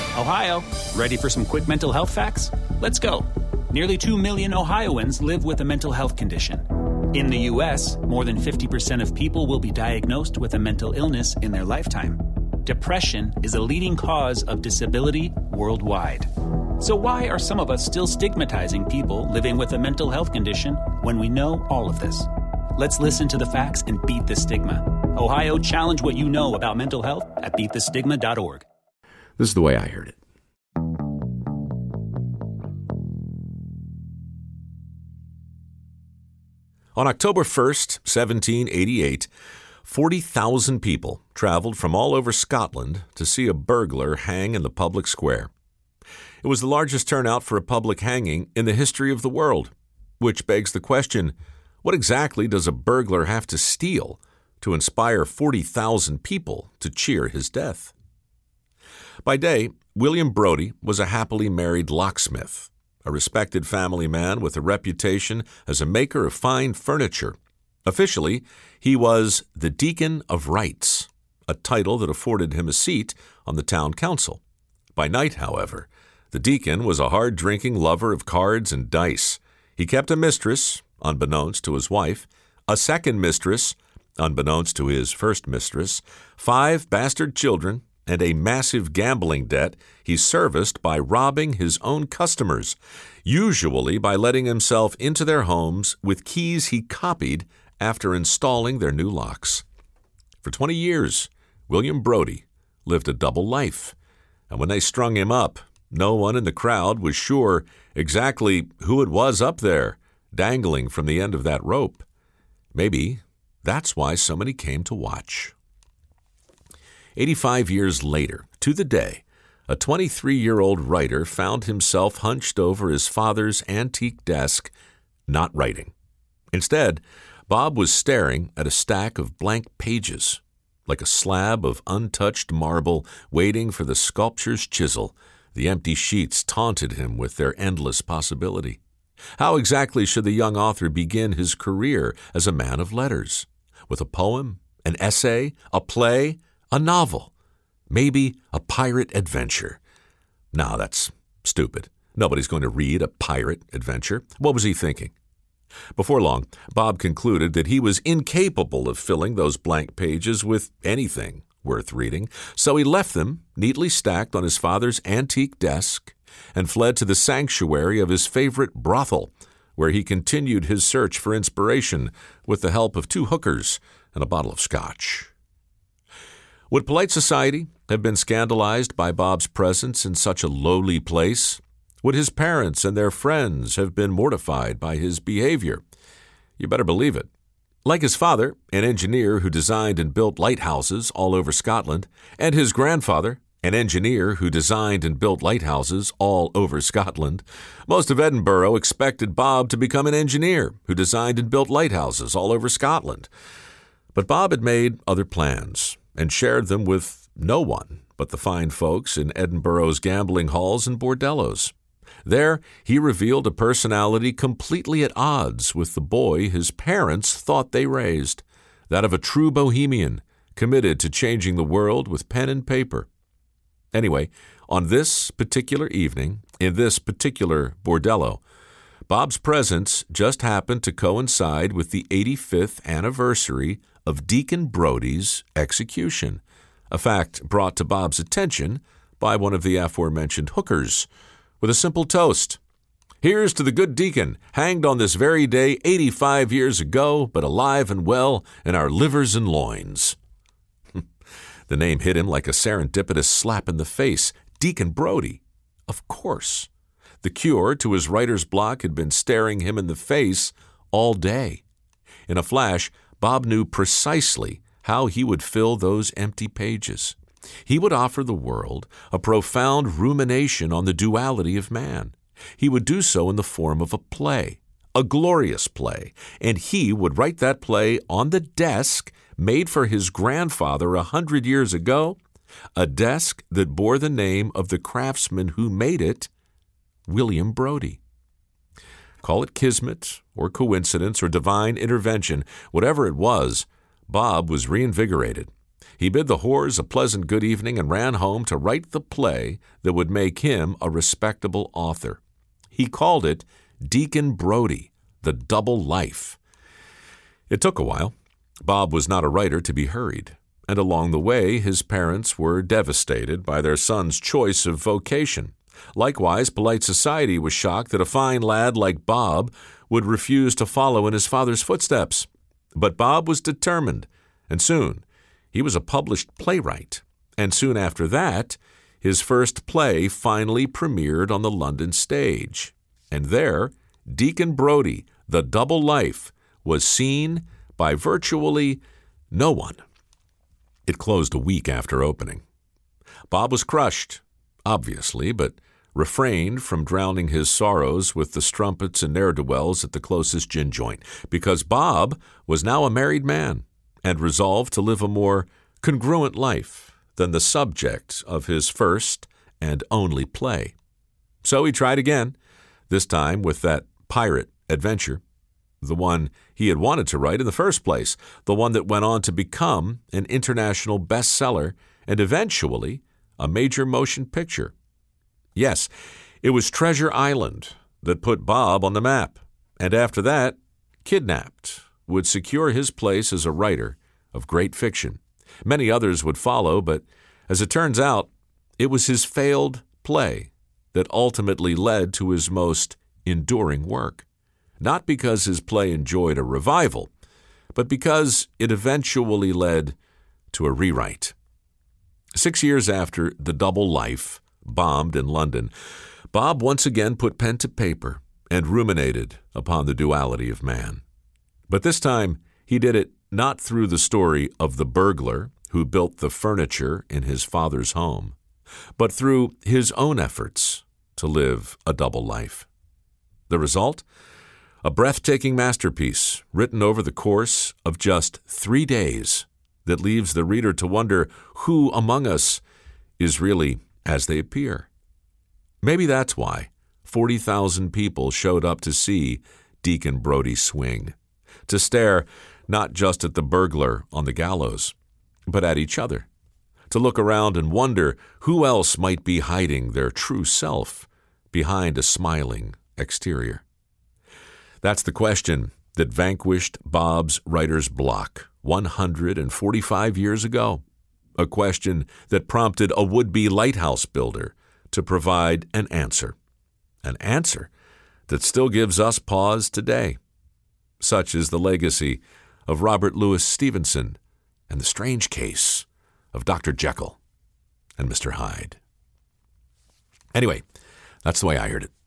Ohio, ready for some quick mental health facts? Let's go. Nearly 2 million Ohioans live with a mental health condition. In the U.S., more than 50% of people will be diagnosed with a mental illness in their lifetime. Depression is a leading cause of disability worldwide. So why are some of us still stigmatizing people living with a mental health condition when we know all of this? Let's listen to the facts and beat the stigma. Ohio, challenge what you know about mental health at beatthestigma.org. This is the way I heard it. On October 1st, 1788, 40,000 people traveled from all over Scotland to see a burglar hang in the public square. It was the largest turnout for a public hanging in the history of the world, which begs the question, what exactly does a burglar have to steal to inspire 40,000 people to cheer his death? By day, William Brodie was a happily married locksmith, a respected family man with a reputation as a maker of fine furniture. Officially, he was the Deacon of Rights, a title that afforded him a seat on the town council. By night, however, the deacon was a hard-drinking lover of cards and dice. He kept a mistress, unbeknownst to his wife, a second mistress, unbeknownst to his first mistress, 5 bastard children, and a massive gambling debt he serviced by robbing his own customers, usually by letting himself into their homes with keys he copied after installing their new locks. For 20 years, William Brodie lived a double life, and when they strung him up, no one in the crowd was sure exactly who it was up there, dangling from the end of that rope. Maybe that's why so many came to watch. 85 years later, to the day, a 23-year-old writer found himself hunched over his father's antique desk, not writing. Instead, Bob was staring at a stack of blank pages, like a slab of untouched marble waiting for the sculptor's chisel. The empty sheets taunted him with their endless possibility. How exactly should the young author begin his career as a man of letters? With a poem, an essay, a play, a novel, maybe a pirate adventure? No, that's stupid. Nobody's going to read a pirate adventure. What was he thinking? Before long, Bob concluded that he was incapable of filling those blank pages with anything worth reading, so he left them neatly stacked on his father's antique desk and fled to the sanctuary of his favorite brothel, where he continued his search for inspiration with the help of 2 hookers and a bottle of scotch. Would polite society have been scandalized by Bob's presence in such a lowly place? Would his parents and their friends have been mortified by his behavior? You better believe it. Like his father, an engineer who designed and built lighthouses all over Scotland, and his grandfather, an engineer who designed and built lighthouses all over Scotland, most of Edinburgh expected Bob to become an engineer who designed and built lighthouses all over Scotland. But Bob had made other plans and shared them with no one but the fine folks in Edinburgh's gambling halls and bordellos. There, he revealed a personality completely at odds with the boy his parents thought they raised, that of a true bohemian, committed to changing the world with pen and paper. Anyway, on this particular evening, in this particular bordello, Bob's presence just happened to coincide with the 85th anniversary of Deacon Brodie's execution, a fact brought to Bob's attention by one of the aforementioned hookers, with a simple toast. Here's to the good deacon, hanged on this very day 85 years ago, but alive and well in our livers and loins. The name hit him like a serendipitous slap in the face. Deacon Brodie. Of course. The cure to his writer's block had been staring him in the face all day. In a flash, Bob knew precisely how he would fill those empty pages. He would offer the world a profound rumination on the duality of man. He would do so in the form of a play, a glorious play, and he would write that play on the desk made for his grandfather 100 years ago, a desk that bore the name of the craftsman who made it, William Brodie. Call it kismet or coincidence or divine intervention, whatever it was, Bob was reinvigorated. He bid the whores a pleasant good evening and ran home to write the play that would make him a respectable author. He called it Deacon Brodie, The Double Life. It took a while. Bob was not a writer to be hurried, and along the way his parents were devastated by their son's choice of vocation. Likewise, polite society was shocked that a fine lad like Bob would refuse to follow in his father's footsteps. But Bob was determined, and soon he was a published playwright. And soon after that, his first play finally premiered on the London stage. And there, Deacon Brodie, The Double Life, was seen by virtually no one. It closed a week after opening. Bob was crushed, obviously, but refrained from drowning his sorrows with the strumpets and ne'er-do-wells at the closest gin joint, because Bob was now a married man and resolved to live a more congruent life than the subject of his first and only play. So he tried again, this time with that pirate adventure, the one he had wanted to write in the first place, the one that went on to become an international bestseller and eventually a major motion picture. Yes, it was Treasure Island that put Bob on the map, and after that, Kidnapped would secure his place as a writer of great fiction. Many others would follow, but as it turns out, it was his failed play that ultimately led to his most enduring work. Not because his play enjoyed a revival, but because it eventually led to a rewrite. 6 years after The Double Life bombed in London, Bob once again put pen to paper and ruminated upon the duality of man. But this time, he did it not through the story of the burglar who built the furniture in his father's home, but through his own efforts to live a double life. The result? A breathtaking masterpiece written over the course of just 3 days that leaves the reader to wonder who among us is really as they appear. Maybe that's why 40,000 people showed up to see Deacon Brodie swing, to stare not just at the burglar on the gallows, but at each other, to look around and wonder who else might be hiding their true self behind a smiling exterior. That's the question that vanquished Bob's writer's block 145 years ago, a question that prompted a would-be lighthouse builder to provide an answer that still gives us pause today. Such is the legacy of Robert Louis Stevenson and the strange case of Dr. Jekyll and Mr. Hyde. Anyway, that's the way I heard it.